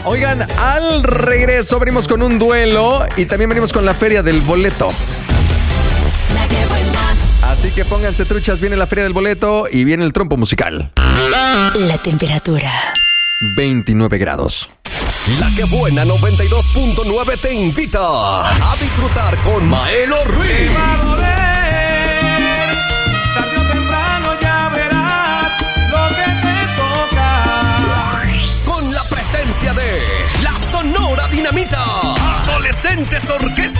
Oigan, al regreso venimos con un duelo y también venimos con la feria del boleto. Así que pónganse truchas, viene la feria del boleto y viene el trompo musical. La temperatura 29 grados. La que buena 92.9 te invita a disfrutar con Maelo Ruiz. Va a doler, tarde o temprano ya verás lo que te toca. Con la presencia de la Sonora Dinamita, Adolescentes Orquesta